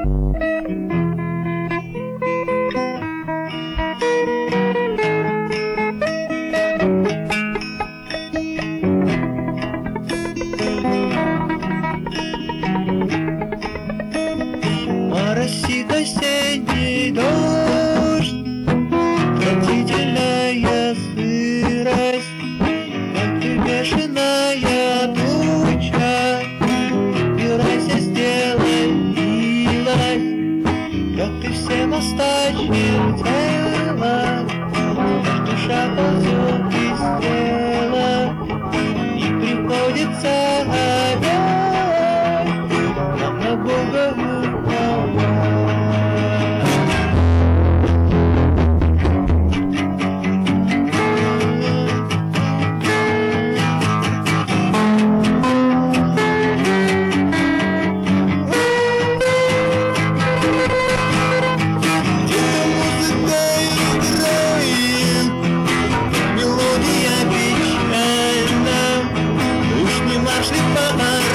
Моросит осенний дождь, пронзительная сырость, как ты бешеная туча. Убирайся, сделай милость, как ты всем остальным телом. Наш душа ползет без тела, и приходится опять нам на Бога уповать. Мелодия печальна, уж не марш ли по